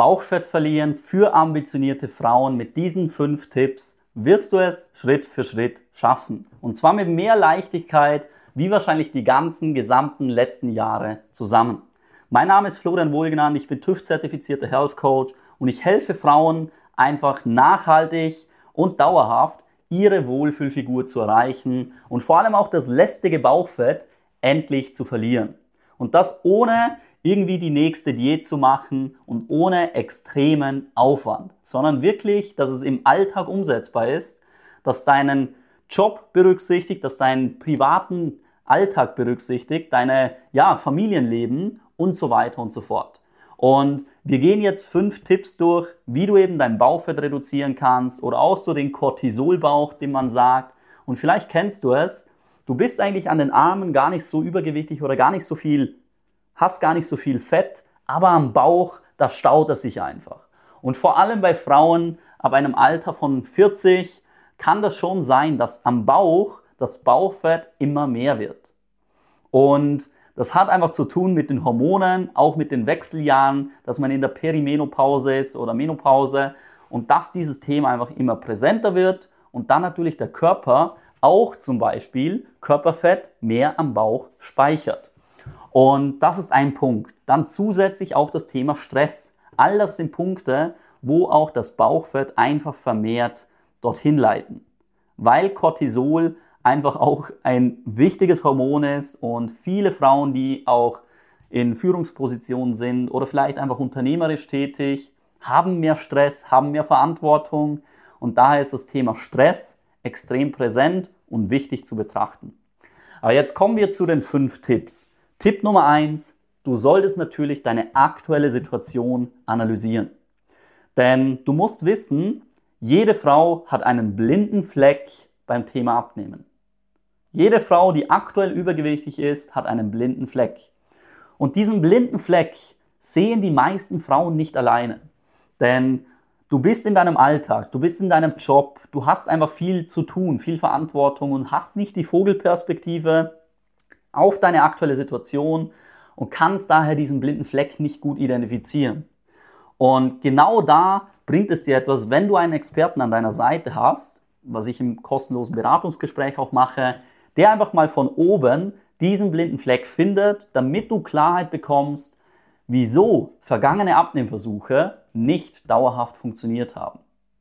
Bauchfett verlieren für ambitionierte Frauen. Mit diesen 5 Tipps wirst du es Schritt für Schritt schaffen. Und zwar mit mehr Leichtigkeit, wie wahrscheinlich die ganzen gesamten letzten Jahre zusammen. Mein Name ist Florian Wohlgenannt, ich bin TÜV-zertifizierter Health Coach und ich helfe Frauen einfach nachhaltig und dauerhaft ihre Wohlfühlfigur zu erreichen und vor allem auch das lästige Bauchfett endlich zu verlieren. Und das ohne irgendwie die nächste Diät zu machen und ohne extremen Aufwand, sondern wirklich, dass es im Alltag umsetzbar ist, dass deinen Job berücksichtigt, dass deinen privaten Alltag berücksichtigt, deine Familienleben und so weiter und so fort. Und wir gehen jetzt 5 Tipps durch, wie du eben dein Bauchfett reduzieren kannst oder auch so den Cortisolbauch, den man sagt. Und vielleicht kennst du es, du bist eigentlich an den Armen gar nicht so übergewichtig oder hast gar nicht so viel Fett, aber am Bauch, da staut es sich einfach. Und vor allem bei Frauen ab einem Alter von 40 kann das schon sein, dass am Bauch das Bauchfett immer mehr wird. Und das hat einfach zu tun mit den Hormonen, auch mit den Wechseljahren, dass man in der Perimenopause ist oder Menopause und dass dieses Thema einfach immer präsenter wird und dann natürlich der Körper auch zum Beispiel Körperfett mehr am Bauch speichert. Und das ist ein Punkt. Dann zusätzlich auch das Thema Stress. All das sind Punkte, wo auch das Bauchfett einfach vermehrt dorthin leiten. Weil Cortisol einfach auch ein wichtiges Hormon ist und viele Frauen, die auch in Führungspositionen sind oder vielleicht einfach unternehmerisch tätig, haben mehr Stress, haben mehr Verantwortung und daher ist das Thema Stress extrem präsent und wichtig zu betrachten. Aber jetzt kommen wir zu den 5 Tipps. Tipp Nummer 1, du solltest natürlich deine aktuelle Situation analysieren. Denn du musst wissen, jede Frau hat einen blinden Fleck beim Thema Abnehmen. Jede Frau, die aktuell übergewichtig ist, hat einen blinden Fleck. Und diesen blinden Fleck sehen die meisten Frauen nicht alleine. Denn du bist in deinem Alltag, du bist in deinem Job, du hast einfach viel zu tun, viel Verantwortung und hast nicht die Vogelperspektive auf deine aktuelle Situation und kannst daher diesen blinden Fleck nicht gut identifizieren. Und genau da bringt es dir etwas, wenn du einen Experten an deiner Seite hast, was ich im kostenlosen Beratungsgespräch auch mache, der einfach mal von oben diesen blinden Fleck findet, damit du Klarheit bekommst, wieso vergangene Abnehmversuche nicht dauerhaft funktioniert haben.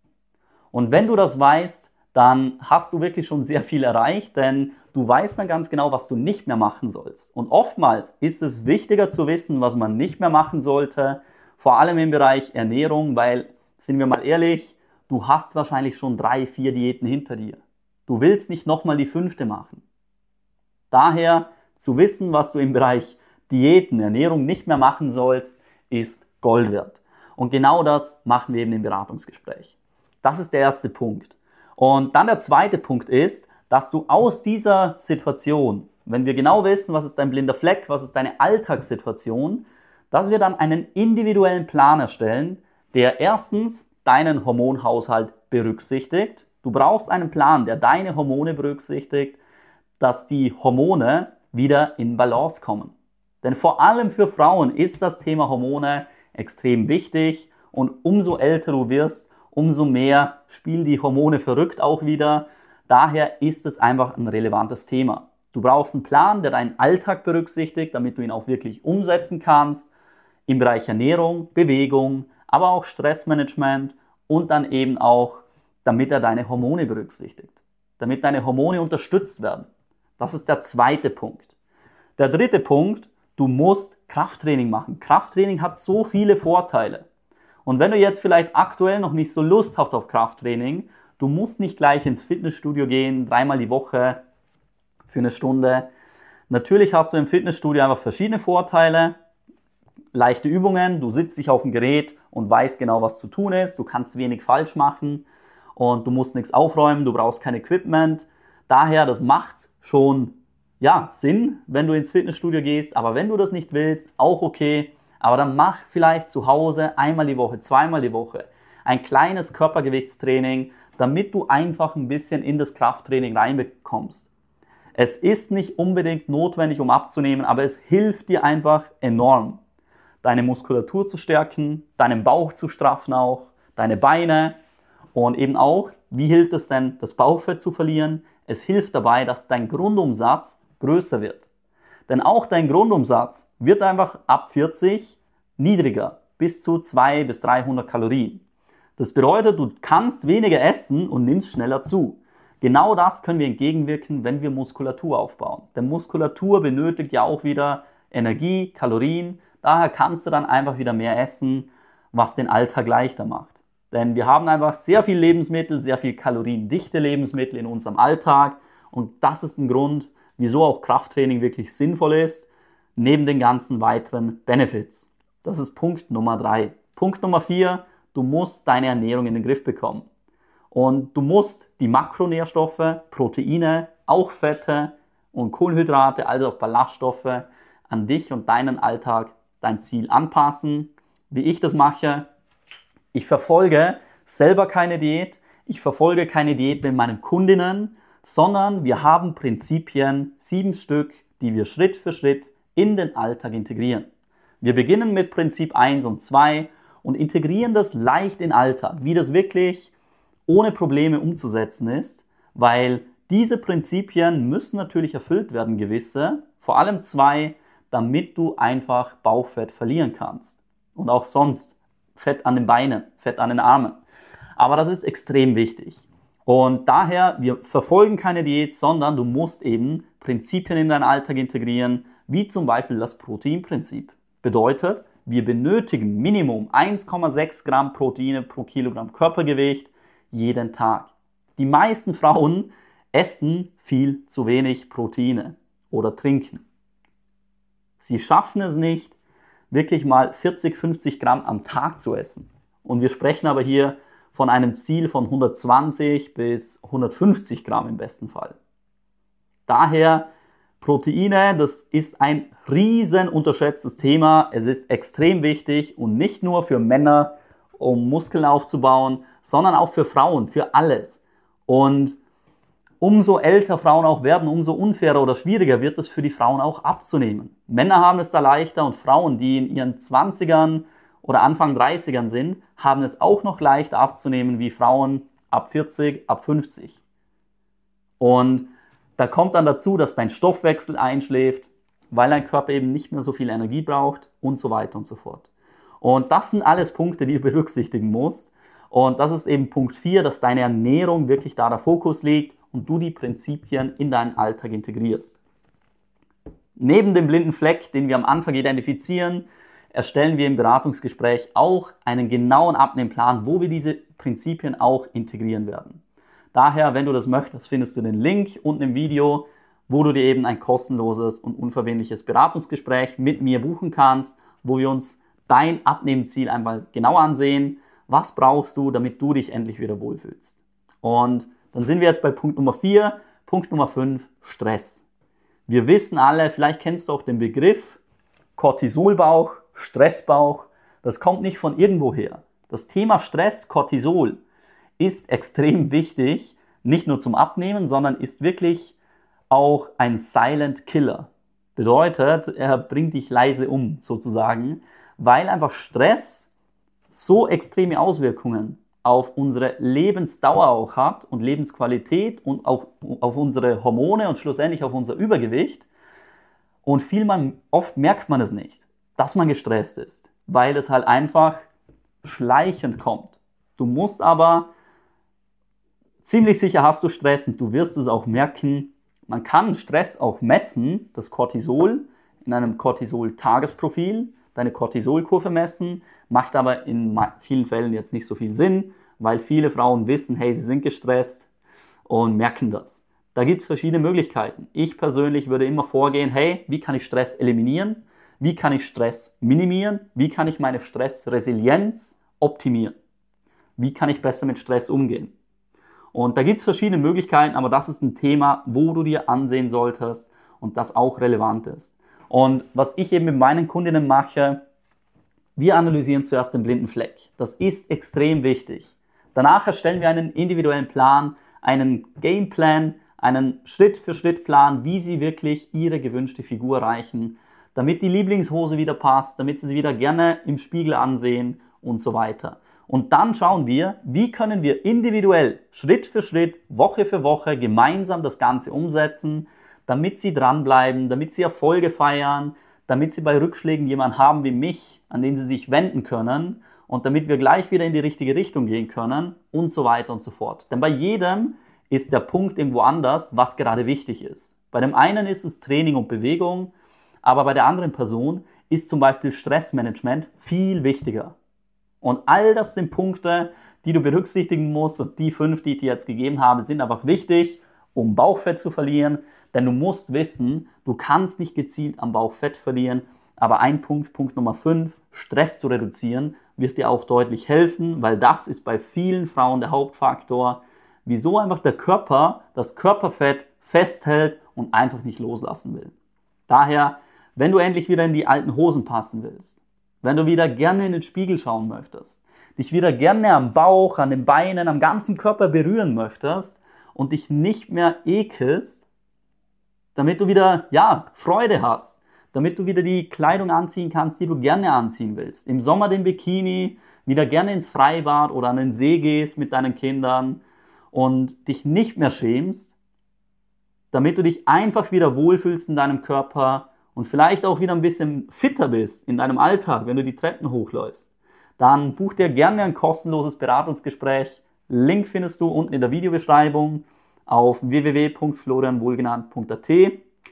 Und wenn du das weißt, dann hast du wirklich schon sehr viel erreicht, denn du weißt dann ganz genau, was du nicht mehr machen sollst. Und oftmals ist es wichtiger zu wissen, was man nicht mehr machen sollte, vor allem im Bereich Ernährung, weil, sind wir mal ehrlich, du hast wahrscheinlich schon 3, 4 Diäten hinter dir. Du willst nicht nochmal die 5. machen. Daher zu wissen, was du im Bereich Diäten, Ernährung nicht mehr machen sollst, ist Gold wert. Und genau das machen wir eben im Beratungsgespräch. Das ist der erste Punkt. Und dann der zweite Punkt ist, dass du aus dieser Situation, wenn wir genau wissen, was ist dein blinder Fleck, was ist deine Alltagssituation, dass wir dann einen individuellen Plan erstellen, der erstens deinen Hormonhaushalt berücksichtigt. Du brauchst einen Plan, der deine Hormone berücksichtigt, dass die Hormone wieder in Balance kommen. Denn vor allem für Frauen ist das Thema Hormone extrem wichtig und umso älter du wirst, umso mehr spielen die Hormone verrückt auch wieder. Daher ist es einfach ein relevantes Thema. Du brauchst einen Plan, der deinen Alltag berücksichtigt, damit du ihn auch wirklich umsetzen kannst. Im Bereich Ernährung, Bewegung, aber auch Stressmanagement und dann eben auch, damit er deine Hormone berücksichtigt. Damit deine Hormone unterstützt werden. Das ist der zweite Punkt. Der dritte Punkt, du musst Krafttraining machen. Krafttraining hat so viele Vorteile. Und wenn du jetzt vielleicht aktuell noch nicht so Lust hast auf Krafttraining, du musst nicht gleich ins Fitnessstudio gehen, 3-mal die Woche für eine Stunde. Natürlich hast du im Fitnessstudio einfach verschiedene Vorteile. Leichte Übungen, du sitzt dich auf dem Gerät und weißt genau, was zu tun ist. Du kannst wenig falsch machen und du musst nichts aufräumen, du brauchst kein Equipment. Daher, das macht schon Sinn, wenn du ins Fitnessstudio gehst. Aber wenn du das nicht willst, auch okay. Aber dann mach vielleicht zu Hause 1-mal die Woche, 2-mal die Woche ein kleines Körpergewichtstraining, damit du einfach ein bisschen in das Krafttraining reinbekommst. Es ist nicht unbedingt notwendig, um abzunehmen, aber es hilft dir einfach enorm. deine Muskulatur zu stärken, deinen Bauch zu straffen auch, deine Beine und eben auch, wie hilft es denn, das Bauchfett zu verlieren? Es hilft dabei, dass dein Grundumsatz größer wird. Denn auch dein Grundumsatz wird einfach ab 40 niedriger, bis zu 200 bis 300 Kalorien. Das bedeutet, du kannst weniger essen und nimmst schneller zu. Genau das können wir entgegenwirken, wenn wir Muskulatur aufbauen. Denn Muskulatur benötigt ja auch wieder Energie, Kalorien. Daher kannst du dann einfach wieder mehr essen, was den Alltag leichter macht. Denn wir haben einfach sehr viel Lebensmittel, sehr viel kaloriendichte Lebensmittel in unserem Alltag. Und das ist ein Grund, wieso auch Krafttraining wirklich sinnvoll ist, neben den ganzen weiteren Benefits. Das ist Punkt Nummer 3. Punkt Nummer 4, du musst deine Ernährung in den Griff bekommen. Und du musst die Makronährstoffe, Proteine, auch Fette und Kohlenhydrate, also auch Ballaststoffe, an dich und deinen Alltag, dein Ziel anpassen. Wie ich das mache, ich verfolge selber keine Diät, ich verfolge keine Diät mit meinen Kundinnen, sondern wir haben Prinzipien, 7 Stück, die wir Schritt für Schritt in den Alltag integrieren. Wir beginnen mit Prinzip 1 und 2 und integrieren das leicht in den Alltag, wie das wirklich ohne Probleme umzusetzen ist, weil diese Prinzipien müssen natürlich erfüllt werden, gewisse, vor allem 2, damit du einfach Bauchfett verlieren kannst. Und auch sonst Fett an den Beinen, Fett an den Armen. Aber das ist extrem wichtig. Und daher, wir verfolgen keine Diät, sondern du musst eben Prinzipien in deinen Alltag integrieren, wie zum Beispiel das Proteinprinzip. Bedeutet, wir benötigen Minimum 1,6 Gramm Proteine pro Kilogramm Körpergewicht jeden Tag. Die meisten Frauen essen viel zu wenig Proteine oder trinken. Sie schaffen es nicht, wirklich mal 40, 50 Gramm am Tag zu essen. Und wir sprechen aber hier von einem Ziel von 120 bis 150 Gramm im besten Fall. Daher Proteine, das ist ein riesen unterschätztes Thema. Es ist extrem wichtig und nicht nur für Männer, um Muskeln aufzubauen, sondern auch für Frauen, für alles. Und umso älter Frauen auch werden, umso unfairer oder schwieriger wird es für die Frauen auch abzunehmen. Männer haben es da leichter und Frauen, die in ihren 20ern oder Anfang 30ern sind, haben es auch noch leichter abzunehmen wie Frauen ab 40, ab 50. Und da kommt dann dazu, dass dein Stoffwechsel einschläft, weil dein Körper eben nicht mehr so viel Energie braucht und so weiter und so fort. Und das sind alles Punkte, die du berücksichtigen musst. Und das ist eben Punkt 4, dass deine Ernährung wirklich da der Fokus liegt und du die Prinzipien in deinen Alltag integrierst. Neben dem blinden Fleck, den wir am Anfang identifizieren, erstellen wir im Beratungsgespräch auch einen genauen Abnehmplan, wo wir diese Prinzipien auch integrieren werden. Daher, wenn du das möchtest, findest du den Link unten im Video, wo du dir eben ein kostenloses und unverbindliches Beratungsgespräch mit mir buchen kannst, wo wir uns dein Abnehmziel einmal genau ansehen. Was brauchst du, damit du dich endlich wieder wohlfühlst? Und dann sind wir jetzt bei Punkt Nummer 4. Punkt Nummer 5, Stress. Wir wissen alle, vielleicht kennst du auch den Begriff Cortisolbauch, Stressbauch. Das kommt nicht von irgendwoher. Das Thema Stress, Cortisol, ist extrem wichtig, nicht nur zum Abnehmen, sondern ist wirklich auch ein Silent Killer. Bedeutet, er bringt dich leise um, sozusagen, weil einfach Stress so extreme Auswirkungen auf unsere Lebensdauer auch hat und Lebensqualität und auch auf unsere Hormone und schlussendlich auf unser Übergewicht. Und oft merkt man es nicht, dass man gestresst ist, weil es halt einfach schleichend kommt. Du musst aber, ziemlich sicher hast du Stress und du wirst es auch merken. Man kann Stress auch messen, das Cortisol, in einem Cortisol-Tagesprofil, deine Cortisolkurve messen, macht aber in vielen Fällen jetzt nicht so viel Sinn, weil viele Frauen wissen, hey, sie sind gestresst und merken das. Da gibt es verschiedene Möglichkeiten. Ich persönlich würde immer vorgehen, hey, wie kann ich Stress eliminieren? Wie kann ich Stress minimieren? Wie kann ich meine Stressresilienz optimieren? Wie kann ich besser mit Stress umgehen? Und da gibt es verschiedene Möglichkeiten, aber das ist ein Thema, wo du dir ansehen solltest und das auch relevant ist. Und was ich eben mit meinen Kundinnen mache, wir analysieren zuerst den blinden Fleck. Das ist extrem wichtig. Danach erstellen wir einen individuellen Plan, einen Gameplan, einen Schritt-für-Schritt-Plan, wie sie wirklich ihre gewünschte Figur erreichen, damit die Lieblingshose wieder passt, damit sie sie wieder gerne im Spiegel ansehen und so weiter. Und dann schauen wir, wie können wir individuell, Schritt für Schritt, Woche für Woche gemeinsam das Ganze umsetzen, damit sie dranbleiben, damit sie Erfolge feiern, damit sie bei Rückschlägen jemanden haben wie mich, an den sie sich wenden können und damit wir gleich wieder in die richtige Richtung gehen können und so weiter und so fort. Denn bei jedem ist der Punkt irgendwo anders, was gerade wichtig ist. Bei dem einen ist es Training und Bewegung, aber bei der anderen Person ist zum Beispiel Stressmanagement viel wichtiger. Und all das sind Punkte, die du berücksichtigen musst und die 5, die ich dir jetzt gegeben habe, sind einfach wichtig, um Bauchfett zu verlieren, denn du musst wissen, du kannst nicht gezielt am Bauchfett verlieren, aber ein Punkt, Punkt Nummer 5, Stress zu reduzieren, wird dir auch deutlich helfen, weil das ist bei vielen Frauen der Hauptfaktor, wieso einfach der Körper das Körperfett festhält und einfach nicht loslassen will. Daher, wenn du endlich wieder in die alten Hosen passen willst, wenn du wieder gerne in den Spiegel schauen möchtest, dich wieder gerne am Bauch, an den Beinen, am ganzen Körper berühren möchtest und dich nicht mehr ekelst, damit du wieder, Freude hast, damit du wieder die Kleidung anziehen kannst, die du gerne anziehen willst. Im Sommer den Bikini, wieder gerne ins Freibad oder an den See gehst mit deinen Kindern und dich nicht mehr schämst, damit du dich einfach wieder wohlfühlst in deinem Körper und vielleicht auch wieder ein bisschen fitter bist in deinem Alltag, wenn du die Treppen hochläufst, dann buch dir gerne ein kostenloses Beratungsgespräch. Link findest du unten in der Videobeschreibung auf www.florianwohlgenannt.at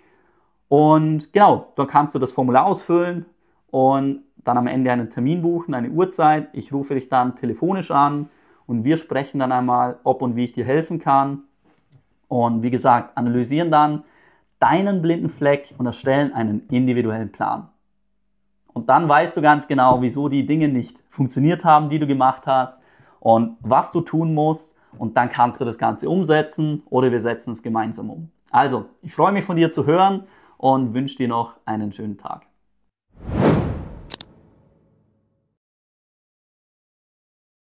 und genau, da kannst du das Formular ausfüllen und dann am Ende einen Termin buchen, eine Uhrzeit. Ich rufe dich dann telefonisch an und wir sprechen dann einmal, ob und wie ich dir helfen kann. Und wie gesagt, analysieren dann deinen blinden Fleck und erstellen einen individuellen Plan. Und dann weißt du ganz genau, wieso die Dinge nicht funktioniert haben, die du gemacht hast und was du tun musst. Und dann kannst du das Ganze umsetzen oder wir setzen es gemeinsam um. Also, ich freue mich von dir zu hören und wünsche dir noch einen schönen Tag.